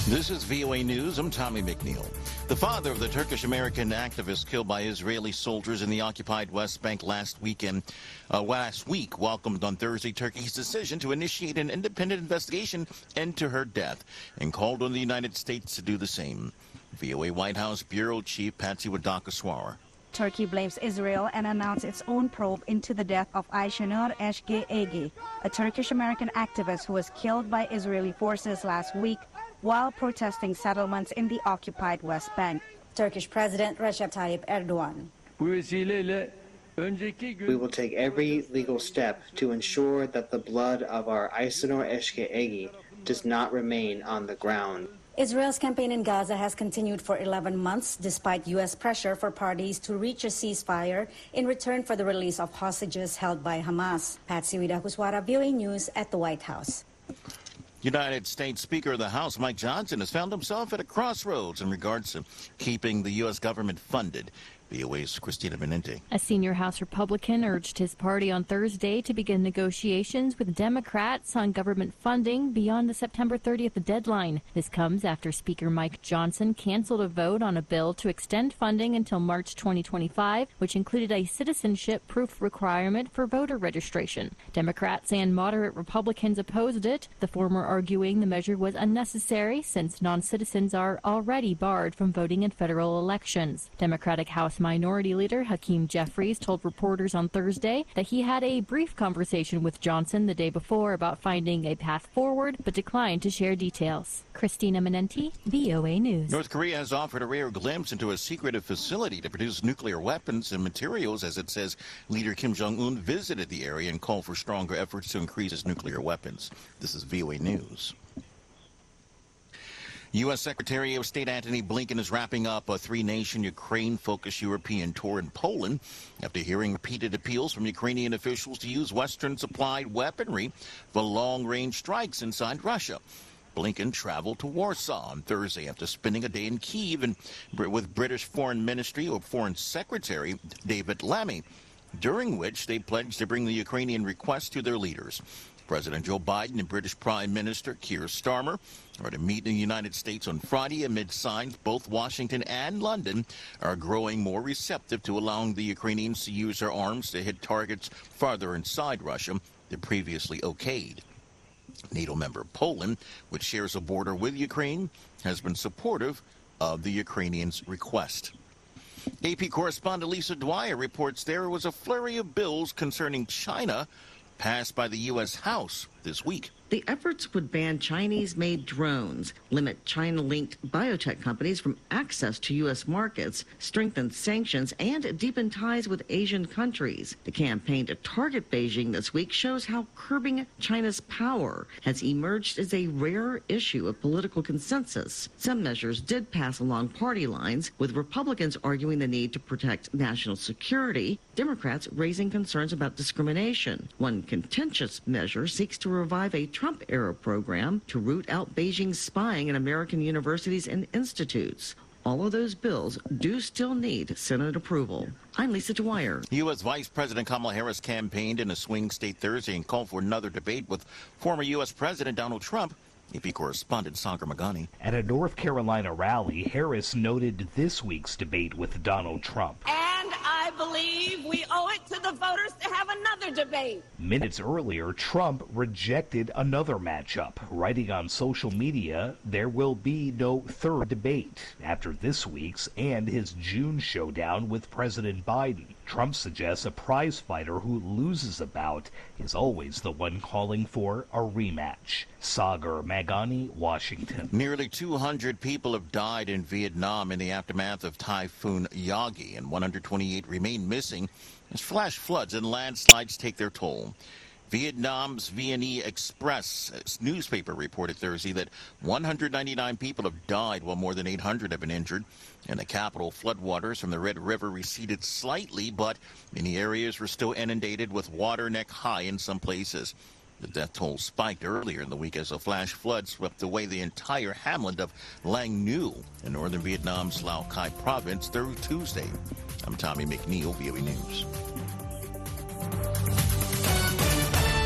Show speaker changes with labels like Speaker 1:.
Speaker 1: This is VOA News. I'm Tommy McNeil. The father of the Turkish-American activist killed by Israeli soldiers in the occupied West Bank last week welcomed on Thursday Turkey's decision to initiate an independent investigation into her death and called on the United States to do the same. VOA White House Bureau Chief Patsy Wadakaswara.
Speaker 2: Turkey blames Israel and announced its own probe into the death of Ayşenur Eşkeğegi, a Turkish-American activist who was killed by Israeli forces last week while protesting settlements in the occupied West Bank.
Speaker 3: Turkish President Recep Tayyip Erdogan.
Speaker 4: We will take every legal step to ensure that the blood of our Ayşenur Eşkeğegi does not remain on the ground.
Speaker 3: Israel's campaign in Gaza has continued for 11 months despite U.S. pressure for parties to reach a ceasefire in return for the release of hostages held by Hamas. Patsy Wadakaswara, VOA News at the White House.
Speaker 1: United States Speaker of the House Mike Johnson has found himself at a crossroads in regards to keeping the U.S. government funded. VOA's Christina Menente.
Speaker 5: A senior House Republican urged his party on Thursday to begin negotiations with Democrats on government funding beyond the September 30th deadline. This comes after Speaker Mike Johnson canceled a vote on a bill to extend funding until March 2025, which included a citizenship proof requirement for voter registration. Democrats and moderate Republicans opposed it, the former arguing the measure was unnecessary since non-citizens are already barred from voting in federal elections. Democratic House Minority Leader Hakeem Jeffries told reporters on Thursday that he had a brief conversation with Johnson the day before about finding a path forward, but declined to share details. Christina Menente, VOA News.
Speaker 1: North Korea has offered a rare glimpse into a secretive facility to produce nuclear weapons and materials as it says leader Kim Jong-un visited the area and called for stronger efforts to increase its nuclear weapons. This is VOA News. U.S. Secretary of State Antony Blinken is wrapping up a three-nation Ukraine-focused European tour in Poland after hearing repeated appeals from Ukrainian officials to use Western-supplied weaponry for long-range strikes inside Russia. Blinken traveled to Warsaw on Thursday after spending a day in Kyiv and with British Foreign Ministry or Foreign Secretary David Lammy, during which they pledged to bring the Ukrainian request to their leaders. President Joe Biden and British Prime Minister Keir Starmer are to meet in the United States on Friday amid signs both Washington and London are growing more receptive to allowing the Ukrainians to use their arms to hit targets farther inside Russia than previously okayed. NATO member Poland, which shares a border with Ukraine, has been supportive of the Ukrainians' request. AP correspondent Lisa Dwyer reports there was a flurry of bills concerning China passed by the U.S. House this week.
Speaker 6: The efforts would ban Chinese-made drones, limit China-linked biotech companies from access to U.S. markets, strengthen sanctions, and deepen ties with Asian countries. The campaign to target Beijing this week shows how curbing China's power has emerged as a rare issue of political consensus. Some measures did pass along party lines, with Republicans arguing the need to protect national security, Democrats raising concerns about discrimination. One contentious measure seeks to revive a Trump-era program to root out Beijing's spying in American universities and institutes. All of those bills do still need Senate approval. I'm Lisa Dwyer.
Speaker 1: U.S. Vice President Kamala Harris campaigned in a swing state Thursday and called for another debate with former U.S. President Donald Trump. AP correspondent Sagar Magani.
Speaker 7: At a North Carolina rally, Harris noted this week's debate with Donald Trump.
Speaker 8: And I believe we owe it to the voters to have another debate.
Speaker 7: Minutes earlier, Trump rejected another matchup, writing on social media, there will be no third debate after this week's and his June showdown with President Biden. Trump suggests a prize fighter who loses a bout is always the one calling for a rematch. Sagar Magani, Washington.
Speaker 1: Nearly 200 people have died in Vietnam in the aftermath of Typhoon Yagi, and 128 remain missing as flash floods and landslides take their toll. Vietnam's VNE Express newspaper reported Thursday that 199 people have died while more than 800 have been injured. In the capital, floodwaters from the Red River receded slightly, but many areas were still inundated with water neck high in some places. The death toll spiked earlier in the week as a flash flood swept away the entire hamlet of Lang Nu in northern Vietnam's Lao Cai province through Tuesday. I'm Tommy McNeil, VOA News.